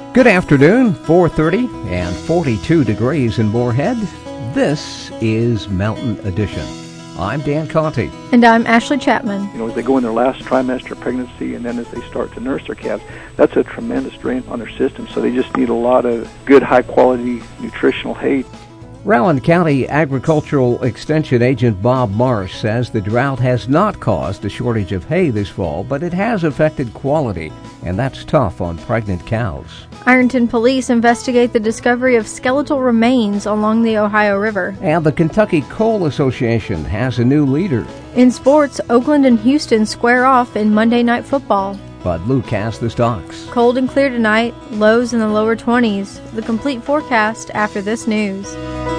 Good afternoon, 4:30 and 42 degrees in Moorhead. This is Mountain Edition. I'm Dan Conti. And I'm Ashley Chapman. As they go in their last trimester of pregnancy and then as they start to nurse their calves, that's a tremendous drain on their system. So they just need a lot of good, high-quality nutritional hay. Rowan County Agricultural Extension Agent Bob Marsh says the drought has not caused a shortage of hay this fall, but it has affected quality, and that's tough on pregnant cows. Ironton police investigate the discovery of skeletal remains along the Ohio River. And the Kentucky Coal Association has a new leader. In sports, Oakland and Houston square off in Monday Night Football. But Luke has the stocks. Cold and clear tonight, lows in the lower 20s. The complete forecast after this news.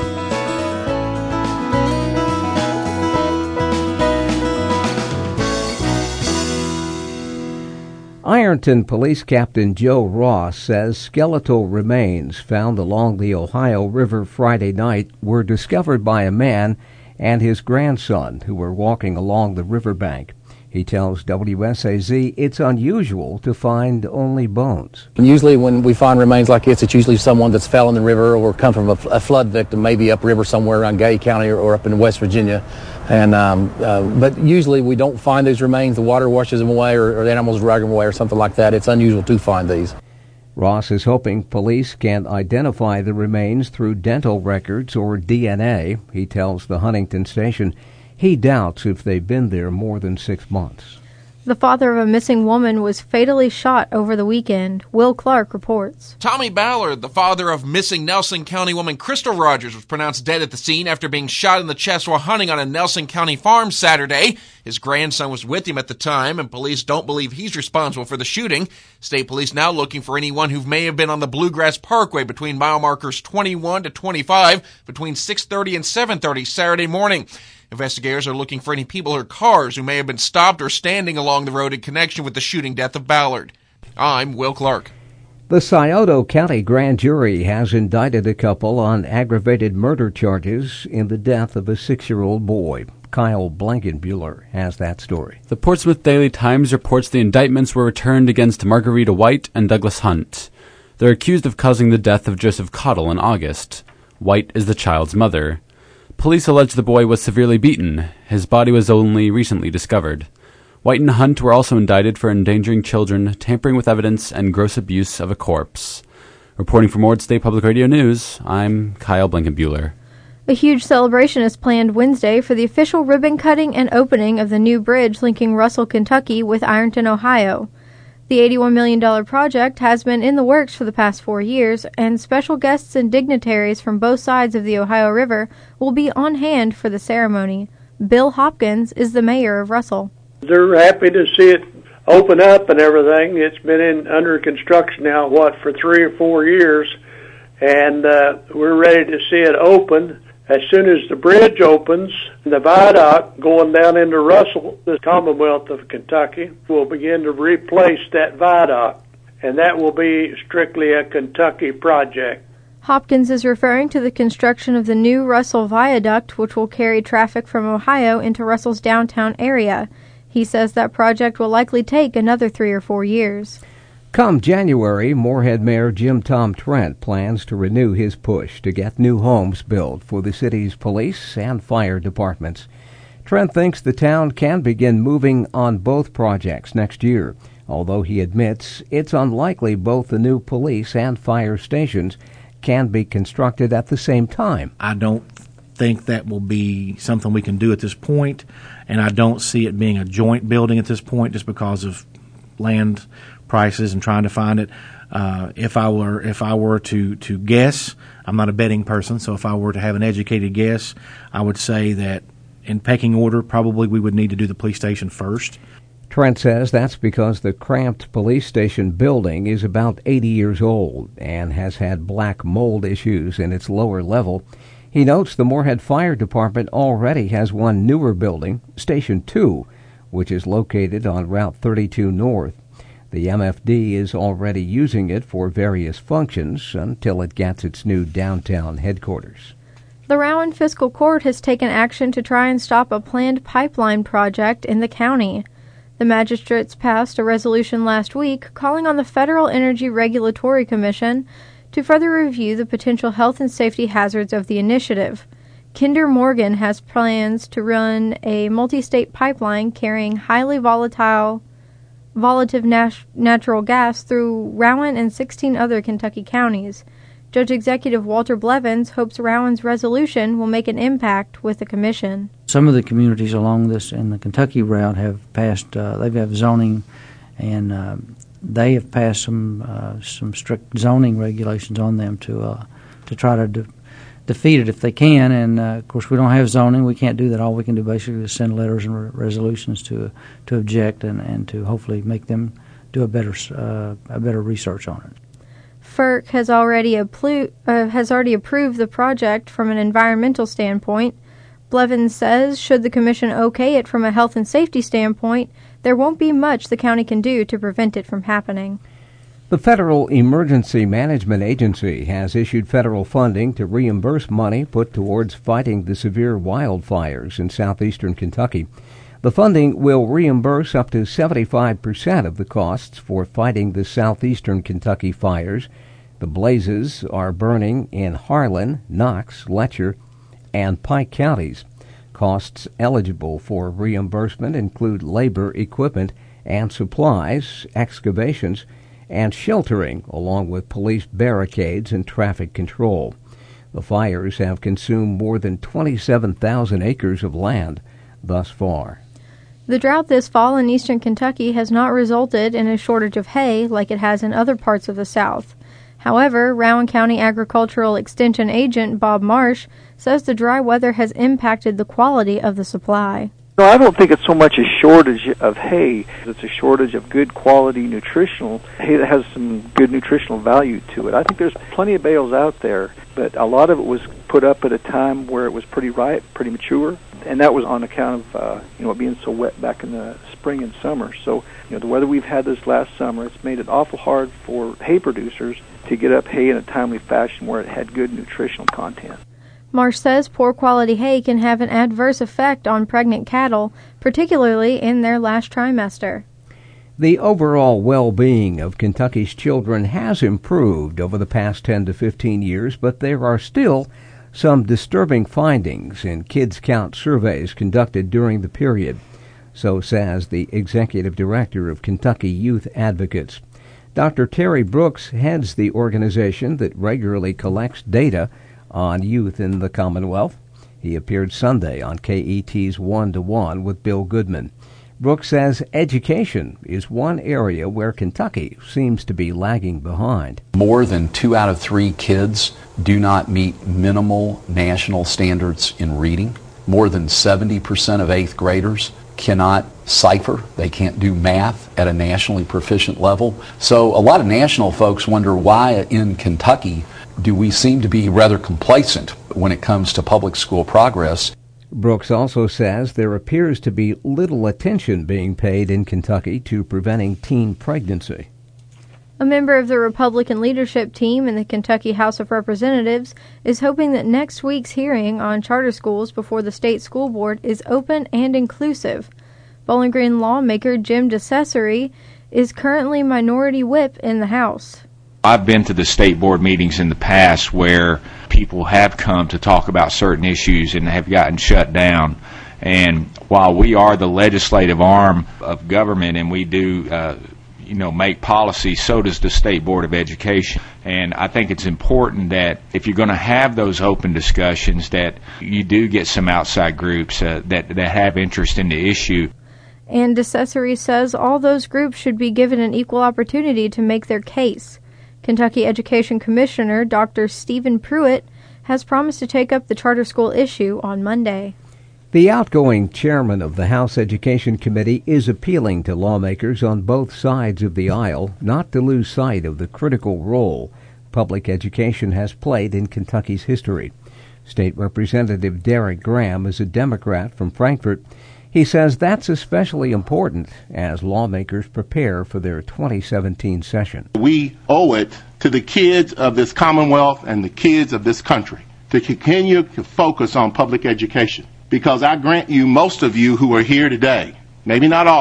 Ironton Police Captain Joe Ross says skeletal remains found along the Ohio River Friday night were discovered by a man and his grandson who were walking along the riverbank. He tells WSAZ it's unusual to find only bones. Usually when we find remains like this, it's usually someone that's fell in the river or come from a flood victim, maybe upriver somewhere around Gay County or up in West Virginia. And but usually we don't find these remains. The water washes them away or the animals drag them away or something like that. It's unusual to find these. Ross is hoping police can identify the remains through dental records or DNA. He tells the Huntington station he doubts if they've been there more than 6 months. The father of a missing woman was fatally shot over the weekend. Will Clark reports. Tommy Ballard, the father of missing Nelson County woman Crystal Rogers, was pronounced dead at the scene after being shot in the chest while hunting on a Nelson County farm Saturday. His grandson was with him at the time, and police don't believe he's responsible for the shooting. State police now looking for anyone who may have been on the Bluegrass Parkway between mile markers 21 to 25 between 6:30 and 7:30 Saturday morning. Investigators are looking for any people or cars who may have been stopped or standing along the road in connection with the shooting death of Ballard. I'm Will Clark. The Scioto County Grand Jury has indicted a couple on aggravated murder charges in the death of a 6-year-old boy. Kyle Blankenbuehler has that story. The Portsmouth Daily Times reports the indictments were returned against Margarita White and Douglas Hunt. They're accused of causing the death of Joseph Cottle in August. White is the child's mother. Police allege the boy was severely beaten. His body was only recently discovered. White and Hunt were also indicted for endangering children, tampering with evidence, and gross abuse of a corpse. Reporting for Ord State Public Radio News, I'm Kyle Blankenbuehler. A huge celebration is planned Wednesday for the official ribbon cutting and opening of the new bridge linking Russell, Kentucky with Ironton, Ohio. The $81 million project has been in the works for the past 4 years, and special guests and dignitaries from both sides of the Ohio River will be on hand for the ceremony. Bill Hopkins is the mayor of Russell. They're happy to see it open up and everything. It's been under construction now, for 3 or 4 years, and we're ready to see it open. As soon as the bridge opens, the viaduct going down into Russell, the Commonwealth of Kentucky, will begin to replace that viaduct, and that will be strictly a Kentucky project. Hopkins is referring to the construction of the new Russell Viaduct, which will carry traffic from Ohio into Russell's downtown area. He says that project will likely take another 3 or 4 years. Come January, Moorhead Mayor Jim Tom Trent plans to renew his push to get new homes built for the city's police and fire departments. Trent thinks the town can begin moving on both projects next year, although he admits it's unlikely both the new police and fire stations can be constructed at the same time. I don't think that will be something we can do at this point, and I don't see it being a joint building at this point just because of land prices and trying to find it. If I were to guess, I'm not a betting person, so if I were to have an educated guess, I would say that in pecking order, probably we would need to do the police station first. Trent says that's because the cramped police station building is about 80 years old and has had black mold issues in its lower level. He notes the Moorhead Fire Department already has one newer building, Station 2, which is located on Route 32 North. The MFD is already using it for various functions until it gets its new downtown headquarters. The Rowan Fiscal Court has taken action to try and stop a planned pipeline project in the county. The magistrates passed a resolution last week calling on the Federal Energy Regulatory Commission to further review the potential health and safety hazards of the initiative. Kinder Morgan has plans to run a multi-state pipeline carrying highly volatile natural gas through Rowan and 16 other Kentucky counties. Judge Executive Walter Blevins hopes Rowan's resolution will make an impact with the commission. Some of the communities along this in the Kentucky route have passed, they have zoning, and they have passed some strict zoning regulations on them to try to defeat it if they can. And of course, we don't have zoning; we can't do that. All we can do basically is send letters and resolutions to object and to hopefully make them do a better research on it. FERC has already approved the project from an environmental standpoint. Blevins says, should the commission okay it from a health and safety standpoint, there won't be much the county can do to prevent it from happening. The Federal Emergency Management Agency has issued federal funding to reimburse money put towards fighting the severe wildfires in southeastern Kentucky. The funding will reimburse up to 75% of the costs for fighting the southeastern Kentucky fires. The blazes are burning in Harlan, Knox, Letcher, and Pike counties. Costs eligible for reimbursement include labor, equipment, and supplies, excavations, and sheltering, along with police barricades and traffic control. The fires have consumed more than 27,000 acres of land thus far. The drought this fall in eastern Kentucky has not resulted in a shortage of hay like it has in other parts of the South. However, Rowan County Agricultural Extension Agent Bob Marsh says the dry weather has impacted the quality of the supply. No, I don't think it's so much a shortage of hay. It's a shortage of good quality nutritional hay that has some good nutritional value to it. I think there's plenty of bales out there, but a lot of it was put up at a time where it was pretty ripe, pretty mature, and that was on account of it being so wet back in the spring and summer. So the weather we've had this last summer, it's made it awful hard for hay producers to get up hay in a timely fashion where it had good nutritional content. Marsh says poor quality hay can have an adverse effect on pregnant cattle, particularly in their last trimester. The overall well-being of Kentucky's children has improved over the past 10 to 15 years, but there are still some disturbing findings in Kids Count surveys conducted during the period. So says the executive director of Kentucky Youth Advocates. Dr. Terry Brooks heads the organization that regularly collects data on youth in the Commonwealth. He appeared Sunday on KET's 1 to 1 with Bill Goodman. Brooks says education is one area where Kentucky seems to be lagging behind. More than 2 out of 3 kids do not meet minimal national standards in reading. More than 70% of 8th graders cannot cipher. They can't do math at a nationally proficient level. So a lot of national folks wonder why in Kentucky do we seem to be rather complacent when it comes to public school progress. Brooks also says there appears to be little attention being paid in Kentucky to preventing teen pregnancy. A member of the Republican leadership team in the Kentucky House of Representatives is hoping that next week's hearing on charter schools before the state school board is open and inclusive. Bowling Green lawmaker Jim DeCesare is currently minority whip in the House. I've been to the state board meetings in the past where people have come to talk about certain issues and have gotten shut down. And while we are the legislative arm of government and we do make policy, so does the State Board of Education. And I think it's important that if you're going to have those open discussions, that you do get some outside groups that have interest in the issue. And DeCesare says all those groups should be given an equal opportunity to make their case. Kentucky Education Commissioner Dr. Stephen Pruitt has promised to take up the charter school issue on Monday. The outgoing chairman of the House Education Committee is appealing to lawmakers on both sides of the aisle not to lose sight of the critical role public education has played in Kentucky's history. State Representative Derek Graham is a Democrat from Frankfort. He says that's especially important as lawmakers prepare for their 2017 session. We owe it to the kids of this Commonwealth and the kids of this country to continue to focus on public education. Because I grant you, most of you who are here today, maybe not all of you,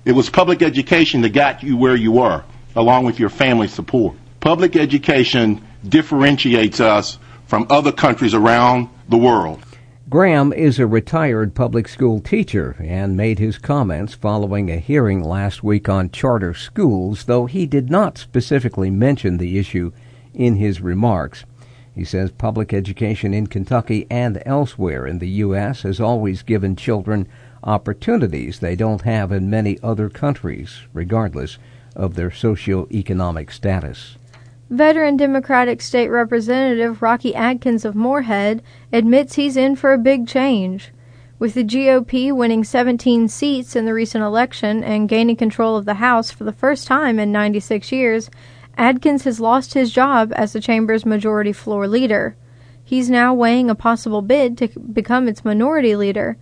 It was public education that got you where you were, along with your family support. Public education differentiates us from other countries around the world. Graham is a retired public school teacher and made his comments following a hearing last week on charter schools, though he did not specifically mention the issue in his remarks. He says public education in Kentucky and elsewhere in the U.S. has always given children opportunities they don't have in many other countries, regardless of their socioeconomic status. Veteran Democratic State Representative Rocky Adkins of Moorhead admits he's in for a big change. With the GOP winning 17 seats in the recent election and gaining control of the House for the first time in 96 years, Adkins has lost his job as the chamber's majority floor leader. He's now weighing a possible bid to become its minority leader.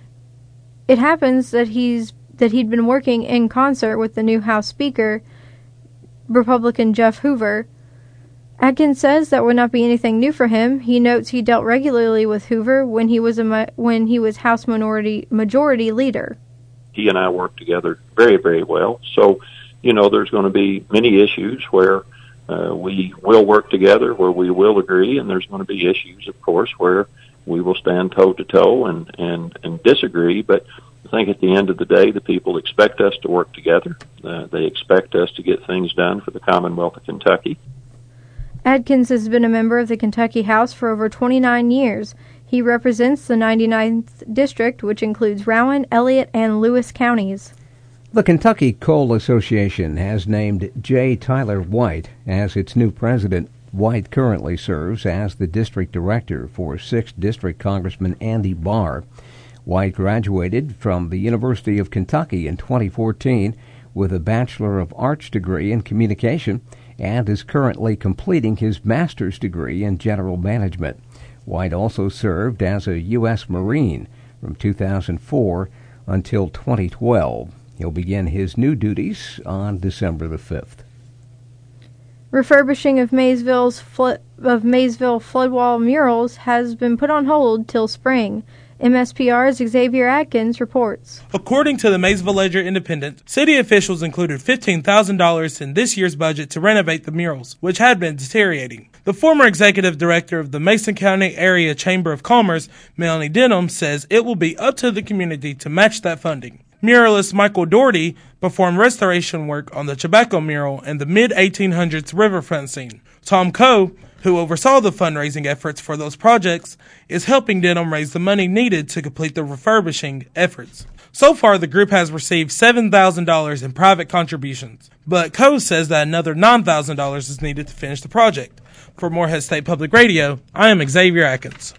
It happens that he'd been working in concert with the new House Speaker, Republican Jeff Hoover. Adkins says that would not be anything new for him. He notes he dealt regularly with Hoover when he was House majority leader. He and I worked together very, very well. So, there's going to be many issues where we will work together, where we will agree, and there's going to be issues, of course, where we will stand toe-to-toe and disagree. But I think at the end of the day, the people expect us to work together. They expect us to get things done for the Commonwealth of Kentucky. Adkins has been a member of the Kentucky House for over 29 years. He represents the 99th District, which includes Rowan, Elliott, and Lewis counties. The Kentucky Coal Association has named J. Tyler White as its new president. White currently serves as the district director for 6th District Congressman Andy Barr. White graduated from the University of Kentucky in 2014 with a Bachelor of Arts degree in communication and is currently completing his master's degree in general management. White also served as a U.S. Marine from 2004 until 2012. He'll begin his new duties on December the 5th. Refurbishing of Maysville floodwall murals has been put on hold till spring. MSPR's Xavier Adkins reports. According to the Maysville Ledger-Independent, city officials included $15,000 in this year's budget to renovate the murals, which had been deteriorating. The former executive director of the Mason County Area Chamber of Commerce, Melanie Denham, says it will be up to the community to match that funding. Muralist Michael Doherty performed restoration work on the Chabaco mural and the mid-1800s riverfront scene. Tom Coe, who oversaw the fundraising efforts for those projects, is helping Denham raise the money needed to complete the refurbishing efforts. So far, the group has received $7,000 in private contributions, but Coe says that another $9,000 is needed to finish the project. For Morehead State Public Radio, I am Xavier Adkins.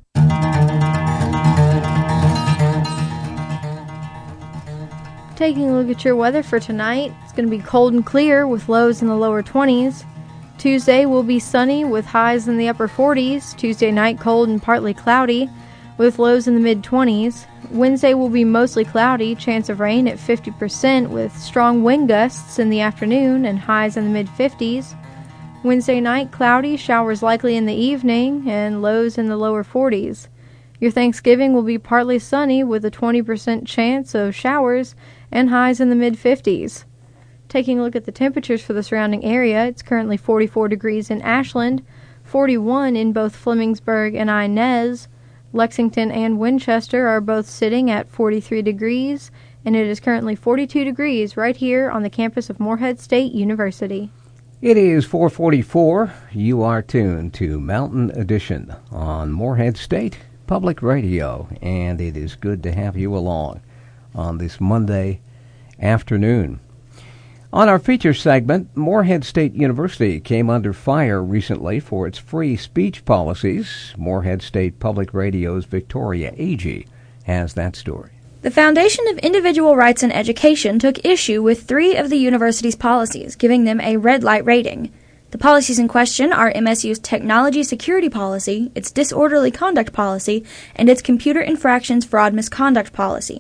Taking a look at your weather for tonight, it's going to be cold and clear with lows in the lower 20s. Tuesday will be sunny with highs in the upper 40s. Tuesday night cold and partly cloudy with lows in the mid-20s. Wednesday will be mostly cloudy, chance of rain at 50% with strong wind gusts in the afternoon and highs in the mid-50s. Wednesday night cloudy, showers likely in the evening and lows in the lower 40s. Your Thanksgiving will be partly sunny with a 20% chance of showers and highs in the mid-50s. Taking a look at the temperatures for the surrounding area, it's currently 44 degrees in Ashland, 41 in both Flemingsburg and Inez. Lexington and Winchester are both sitting at 43 degrees, and it is currently 42 degrees right here on the campus of Morehead State University. It is 4:44. You are tuned to Mountain Edition on Morehead State Public Radio, and it is good to have you along on this Monday afternoon. On our feature segment, Morehead State University came under fire recently for its free speech policies. Morehead State Public Radio's Victoria Agee has that story. The Foundation of Individual Rights in Education took issue with 3 of the university's policies, giving them a red light rating. The policies in question are MSU's Technology Security Policy, its Disorderly Conduct Policy, and its Computer Infractions Fraud Misconduct Policy.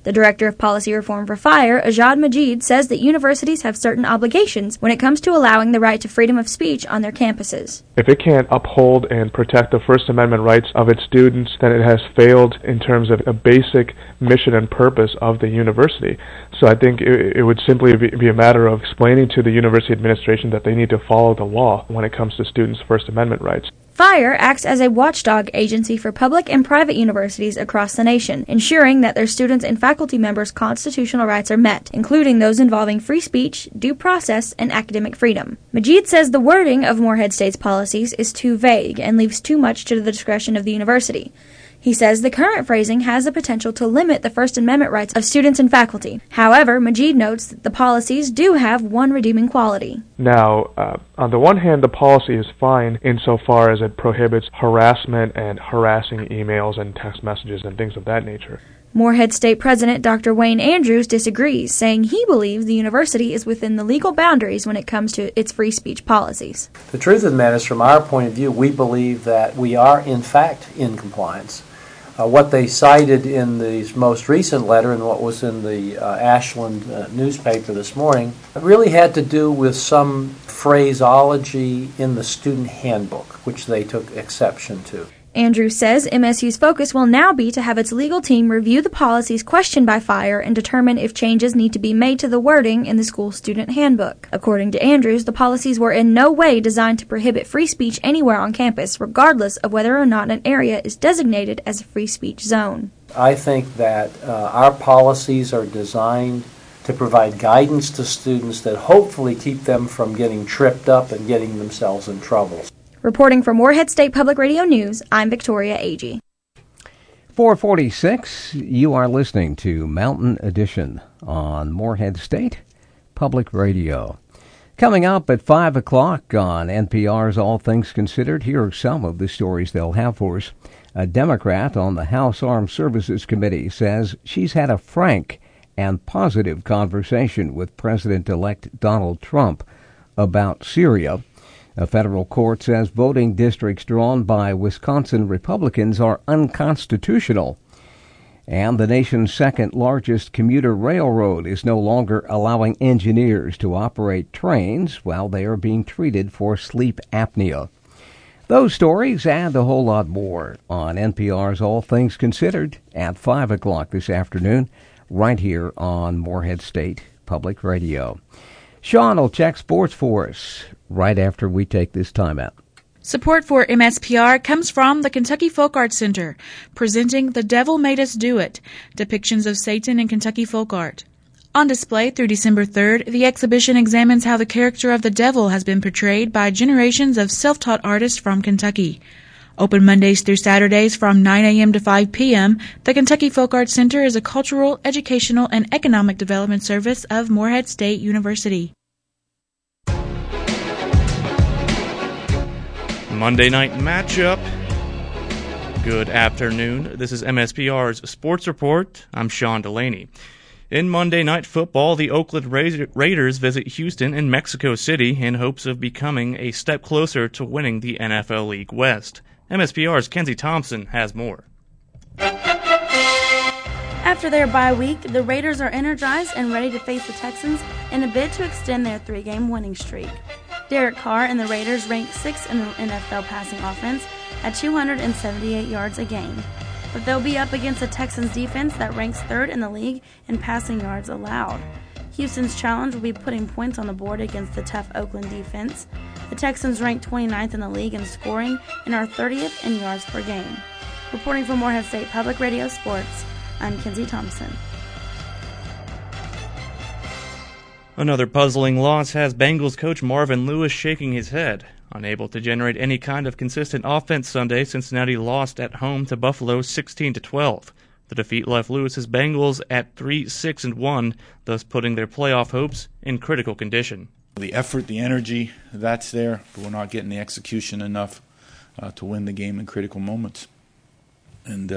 The Director of Policy Reform for Fire, Ajad Majid, says that universities have certain obligations when it comes to allowing the right to freedom of speech on their campuses. If it can't uphold and protect the First Amendment rights of its students, then it has failed in terms of a basic mission and purpose of the university. So I think it would simply be a matter of explaining to the university administration that they need to follow the law when it comes to students' First Amendment rights. Fire acts as a watchdog agency for public and private universities across the nation, ensuring that their students' and faculty members' constitutional rights are met, including those involving free speech, due process, and academic freedom. Majid says the wording of Morehead State's policies is too vague and leaves too much to the discretion of the university. He says the current phrasing has the potential to limit the First Amendment rights of students and faculty. However, Majid notes that the policies do have one redeeming quality. Now, on the one hand, the policy is fine insofar as it prohibits harassment and harassing emails and text messages and things of that nature. Morehead State President Dr. Wayne Andrews disagrees, saying he believes the university is within the legal boundaries when it comes to its free speech policies. The truth of the matter is, from our point of view, we believe that we are, in fact, in compliance. What they cited in the most recent letter and what was in the Ashland newspaper this morning really had to do with some phraseology in the student handbook, which they took exception to. Andrews says MSU's focus will now be to have its legal team review the policies questioned by Fire and determine if changes need to be made to the wording in the school student handbook. According to Andrews, the policies were in no way designed to prohibit free speech anywhere on campus, regardless of whether or not an area is designated as a free speech zone. I think that our policies are designed to provide guidance to students that hopefully keep them from getting tripped up and getting themselves in trouble. Reporting for Morehead State Public Radio News, I'm Victoria Agee. 446, you are listening to Mountain Edition on Morehead State Public Radio. Coming up at 5 o'clock on NPR's All Things Considered, here are some of the stories they'll have for us. A Democrat on the House Armed Services Committee says she's had a frank and positive conversation with President-elect Donald Trump about Syria. A federal court says voting districts drawn by Wisconsin Republicans are unconstitutional. And the nation's second largest commuter railroad is no longer allowing engineers to operate trains while they are being treated for sleep apnea. Those stories and a whole lot more on NPR's All Things Considered at 5 o'clock this afternoon, right here on Morehead State Public Radio. Sean will check sports for us right after we take this time out. Support for MSPR comes from the Kentucky Folk Art Center, presenting The Devil Made Us Do It, depictions of Satan in Kentucky folk art. On display through December 3rd, the exhibition examines how the character of the devil has been portrayed by generations of self-taught artists from Kentucky. Open Mondays through Saturdays from 9 a.m. to 5 p.m., the Kentucky Folk Art Center is a cultural, educational, and economic development service of Morehead State University. Monday night matchup. Good afternoon. This is MSPR's Sports Report. I'm Sean Delaney. In Monday Night Football, the Oakland Raiders visit Houston and Mexico City in hopes of becoming a step closer to winning the NFL League West. MSPR's Kenzie Thompson has more. After their bye week, the Raiders are energized and ready to face the Texans in a bid to extend their 3-game winning streak. Derek Carr and the Raiders rank 6th in the NFL passing offense at 278 yards a game. But they'll be up against a Texans defense that ranks 3rd in the league in passing yards allowed. Houston's challenge will be putting points on the board against the tough Oakland defense. The Texans rank 29th in the league in scoring and are 30th in yards per game. Reporting for Morehead State Public Radio Sports, I'm Kenzie Thompson. Another puzzling loss has Bengals coach Marvin Lewis shaking his head. Unable to generate any kind of consistent offense Sunday, Cincinnati lost at home to Buffalo 16-12. The defeat left Lewis's Bengals at 3-6-1, thus putting their playoff hopes in critical condition. The effort, the energy, that's there, but we're not getting the execution enough to win the game in critical moments. And,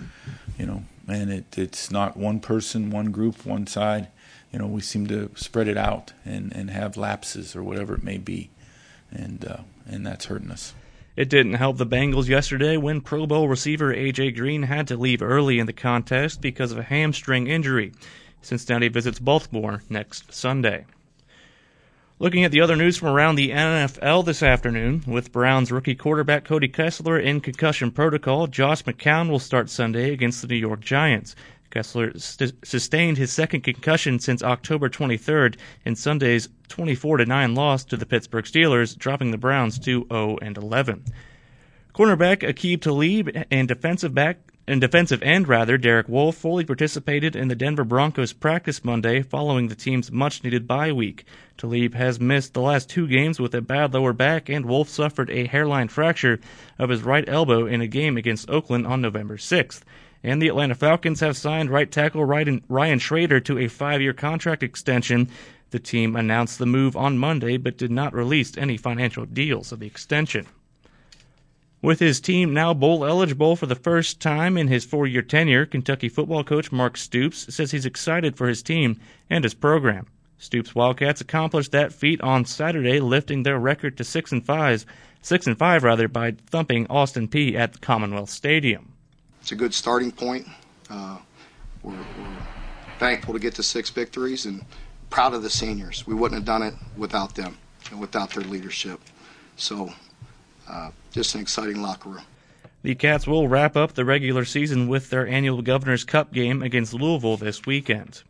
it's not one person, one group, one side. We seem to spread it out and have lapses or whatever it may be, and that's hurting us. It didn't help the Bengals yesterday when Pro Bowl receiver A.J. Green had to leave early in the contest because of a hamstring injury. Cincinnati visits Baltimore next Sunday. Looking at the other news from around the NFL this afternoon, with Browns rookie quarterback Cody Kessler in concussion protocol, Josh McCown will start Sunday against the New York Giants. Kessler sustained his second concussion since October 23rd in Sunday's 24-9 loss to the Pittsburgh Steelers, dropping the Browns to 0-11. Cornerback Aqib Talib and defensive end Derek Wolfe fully participated in the Denver Broncos practice Monday following the team's much-needed bye week. Talib has missed the last 2 games with a bad lower back, and Wolfe suffered a hairline fracture of his right elbow in a game against Oakland on November 6th. And the Atlanta Falcons have signed right tackle Ryan Schrader to a 5-year contract extension. The team announced the move on Monday but did not release any financial deals of the extension. With his team now bowl eligible for the first time in his 4-year tenure, Kentucky football coach Mark Stoops says he's excited for his team and his program. Stoops Wildcats accomplished that feat on Saturday, lifting their record to 6-5 by thumping Austin Peay at the Commonwealth Stadium. It's a good starting point. We're thankful to get to 6 victories and proud of the seniors. We wouldn't have done it without them and without their leadership. So just an exciting locker room. The Cats will wrap up the regular season with their annual Governor's Cup game against Louisville this weekend.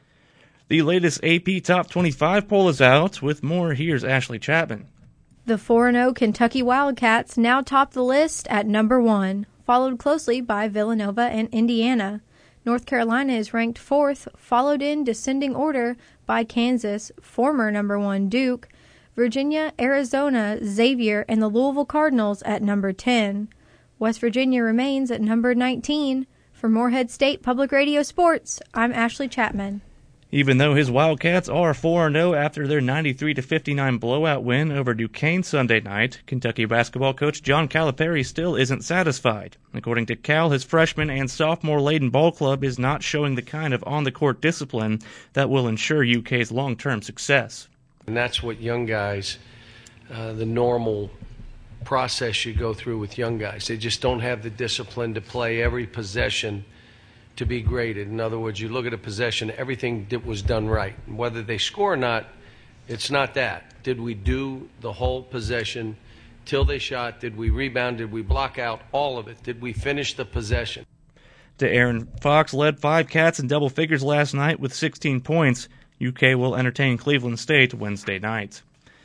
The latest AP Top 25 poll is out. With more, here's Ashley Chapman. The 4-0 Kentucky Wildcats now top the list at number 1. Followed closely by Villanova and Indiana. North Carolina is ranked 4th, followed in descending order by Kansas, former number 1 Duke, Virginia, Arizona, Xavier, and the Louisville Cardinals at number 10. West Virginia remains at number 19. For Morehead State Public Radio Sports, I'm Ashley Chapman. Even though his Wildcats are 4-0 after their 93-59 blowout win over Duquesne Sunday night, Kentucky basketball coach John Calipari still isn't satisfied. According to Cal, his freshman and sophomore-laden ball club is not showing the kind of on-the-court discipline that will ensure UK's long-term success. And that's what young guys, the normal process you go through with young guys. They just don't have the discipline to play every possession to be graded. In other words, you look at a possession, everything that was done right. And whether they score or not, it's not that. Did we do the whole possession till they shot? Did we rebound? Did we block out all of it? Did we finish the possession? De'Aaron Fox led 5 Cats in double figures last night with 16 points. UK will entertain Cleveland State Wednesday night.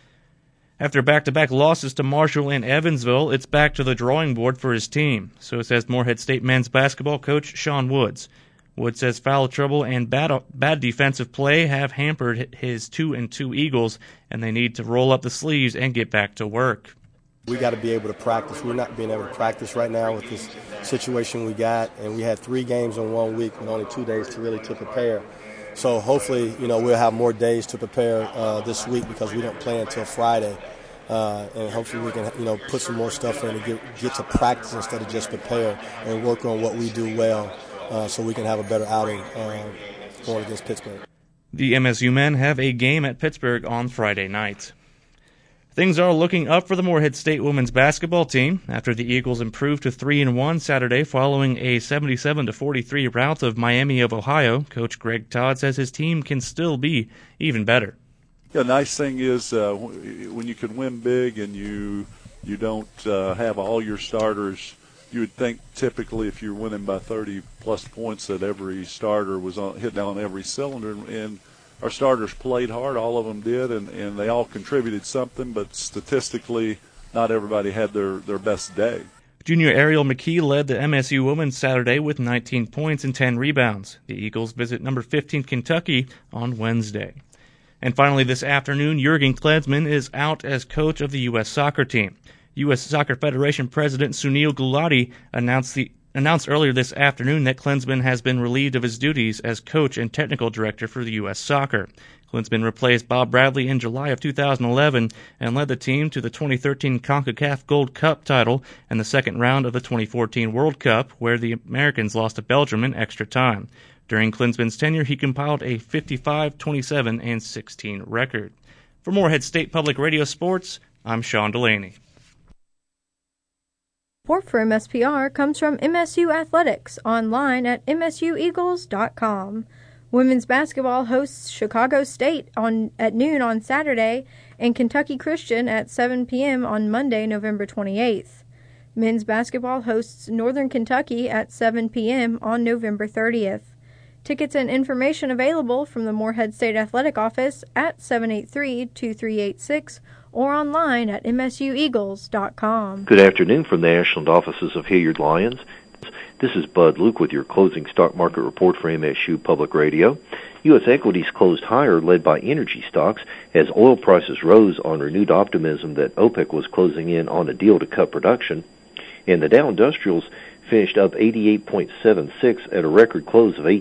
After back-to-back losses to Marshall and Evansville, it's back to the drawing board for his team. So says Morehead State men's basketball coach Sean Woods. Woods says foul trouble and bad defensive play have hampered his 2-2 Eagles, and they need to roll up the sleeves and get back to work. We got to be able to practice. We're not being able to practice right now with this situation we got, and we had 3 games in 1 week with only 2 days to prepare. So hopefully, we'll have more days to prepare this week because we don't play until Friday. And hopefully we can, put some more stuff in to get to practice instead of just prepare and work on what we do well so we can have a better outing going against Pittsburgh. The MSU men have a game at Pittsburgh on Friday night. Things are looking up for the Morehead State women's basketball team after the Eagles improved to 3-1 Saturday following a 77-43 rout of Miami of Ohio. Coach Greg Todd says his team can still be even better. Yeah, nice thing is when you can win big and you don't have all your starters, you would think typically if you're winning by 30-plus points that every starter was hitting on every cylinder, and our starters played hard, all of them did, and they all contributed something, but statistically not everybody had their best day. Junior Ariel McKee led the MSU women Saturday with 19 points and 10 rebounds. The Eagles visit number 15 Kentucky on Wednesday. And finally this afternoon, Jurgen Klinsmann is out as coach of the U.S. soccer team. U.S. Soccer Federation President Sunil Gulati announced earlier this afternoon that Klinsmann has been relieved of his duties as coach and technical director for the U.S. Soccer. Klinsmann replaced Bob Bradley in July of 2011 and led the team to the 2013 CONCACAF Gold Cup title and the second round of the 2014 World Cup, where the Americans lost to Belgium in extra time. During Klinsmann's tenure, he compiled a 55, 27, and 16 record. For Morehead State Public Radio Sports, I'm Sean Delaney. Support for MSPR comes from MSU Athletics, online at msueagles.com. Women's basketball hosts Chicago State at noon on Saturday and Kentucky Christian at 7 p.m. on Monday, November 28th. Men's basketball hosts Northern Kentucky at 7 p.m. on November 30th. Tickets and information available from the Morehead State Athletic Office at 783-2386 or online at msueagles.com. Good afternoon from the Ashland offices of Hilliard Lyons. This is Bud Luke with your closing stock market report for MSU Public Radio. U.S. equities closed higher, led by energy stocks, as oil prices rose on renewed optimism that OPEC was closing in on a deal to cut production. And the Dow Industrials finished up 88.76 at a record close of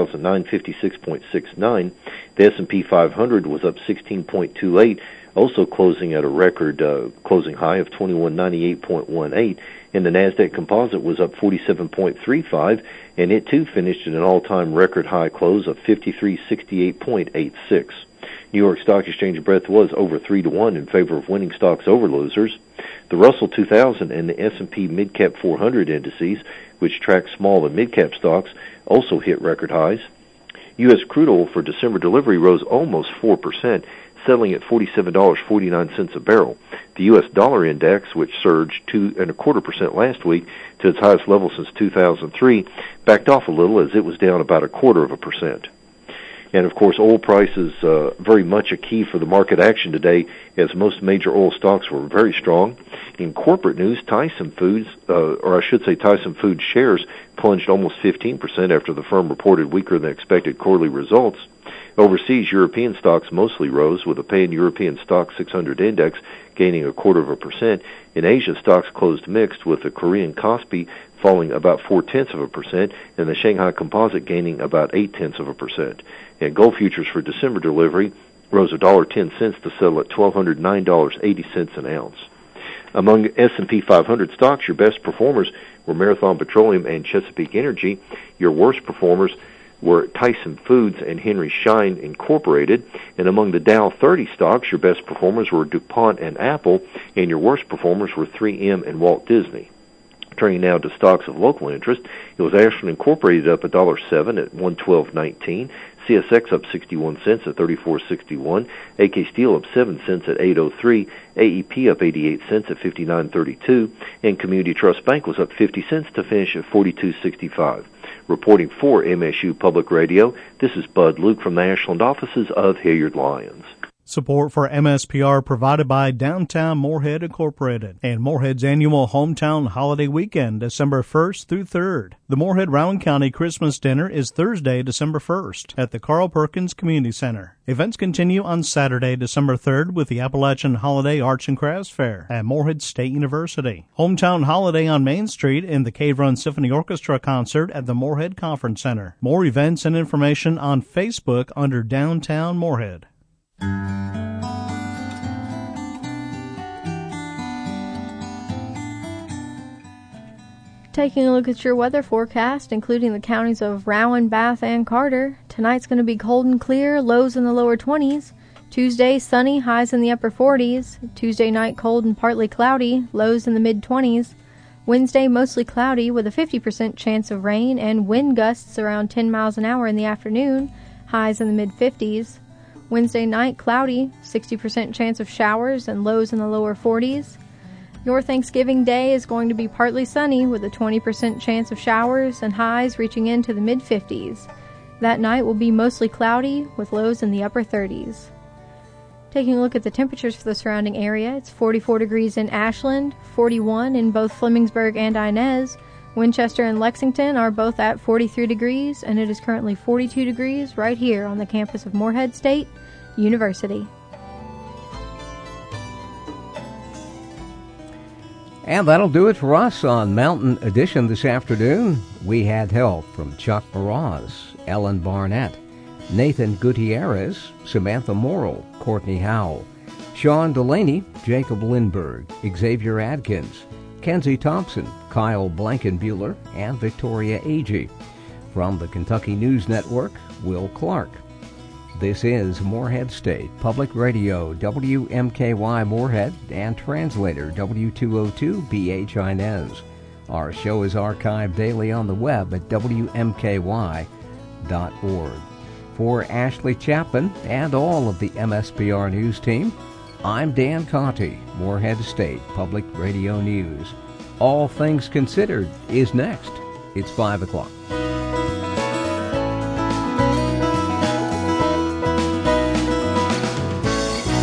18,956.69. The S&P 500 was up 16.28, also closing at a record closing high of 2198.18, and the Nasdaq Composite was up 47.35, and it too finished at an all-time record high close of 5368.86. New York Stock Exchange breadth was over 3-1 in favor of winning stocks over losers. The Russell 2000 and the S&P Mid-Cap 400 indices, which track small and mid-cap stocks, also hit record highs. U.S. crude oil for December delivery rose almost 4%, settling at $47.49 a barrel. The U.S. dollar index, which surged 2.25% last week to its highest level since 2003, backed off a little as it was down about 0.25%. And, of course, oil prices very much a key for the market action today, as most major oil stocks were very strong. In corporate news, Tyson Foods shares plunged almost 15% after the firm reported weaker than expected quarterly results. Overseas, European stocks mostly rose, with the Pan-European Stock 600 index gaining 0.25%. In Asia, stocks closed mixed, with the Korean Kospi falling about 0.4%, and the Shanghai Composite gaining about 0.8%. And gold futures for December delivery rose $1.10 to settle at $1,209.80 an ounce. Among S&P 500 stocks, your best performers were Marathon Petroleum and Chesapeake Energy. Your worst performers were Tyson Foods and Henry Schein Incorporated. And among the Dow 30 stocks, your best performers were DuPont and Apple, and your worst performers were 3M and Walt Disney. Turning now to stocks of local interest, it was Ashland Incorporated up $1.07 at $112.19. CSX up 61 cents at $34.61. AK Steel up 7 cents at $8.03. AEP up 88 cents at $59.32. And Community Trust Bank was up 50 cents to finish at $42.65. Reporting for MSU Public Radio, this is Bud Luke from the Ashland offices of Hilliard Lyons. Support for MSPR provided by Downtown Morehead Incorporated and Morehead's annual Hometown Holiday Weekend, December 1st through 3rd. The Morehead Rowan County Christmas Dinner is Thursday, December 1st at the Carl Perkins Community Center. Events continue on Saturday, December 3rd with the Appalachian Holiday Arts and Crafts Fair at Morehead State University. Hometown Holiday on Main Street and the Cave Run Symphony Orchestra concert at the Morehead Conference Center. More events and information on Facebook under Downtown Morehead. Taking a look at your weather forecast, including the counties of Rowan, Bath, and Carter. Tonight's going to be cold and clear, lows in the lower 20s. Tuesday, sunny, highs in the upper 40s. Tuesday night, cold and partly cloudy, lows in the mid-20s. Wednesday, mostly cloudy with a 50% chance of rain and wind gusts around 10 miles an hour in the afternoon, highs in the mid-50s. Wednesday night, cloudy, 60% chance of showers and lows in the lower 40s. Your Thanksgiving Day is going to be partly sunny with a 20% chance of showers and highs reaching into the mid-50s. That night will be mostly cloudy with lows in the upper 30s. Taking a look at the temperatures for the surrounding area, it's 44 degrees in Ashland, 41 in both Flemingsburg and Inez. Winchester and Lexington are both at 43 degrees, and it is currently 42 degrees right here on the campus of Morehead State University. And that'll do it for us on Mountain Edition this afternoon. We had help from Chuck Baraz, Ellen Barnett, Nathan Gutierrez, Samantha Morrill, Courtney Howell, Sean Delaney, Jacob Lindberg, Xavier Adkins, Kenzie Thompson, Kyle Blankenbuehler, and Victoria Agee. From the Kentucky News Network, Will Clark. This is Morehead State Public Radio, WMKY Morehead, and translator W202BH Inez. Our show is archived daily on the web at WMKY.org. For Ashley Chapman and all of the MSPR News team, I'm Dan Conti, Morehead State Public Radio News. All Things Considered is next. It's 5 o'clock.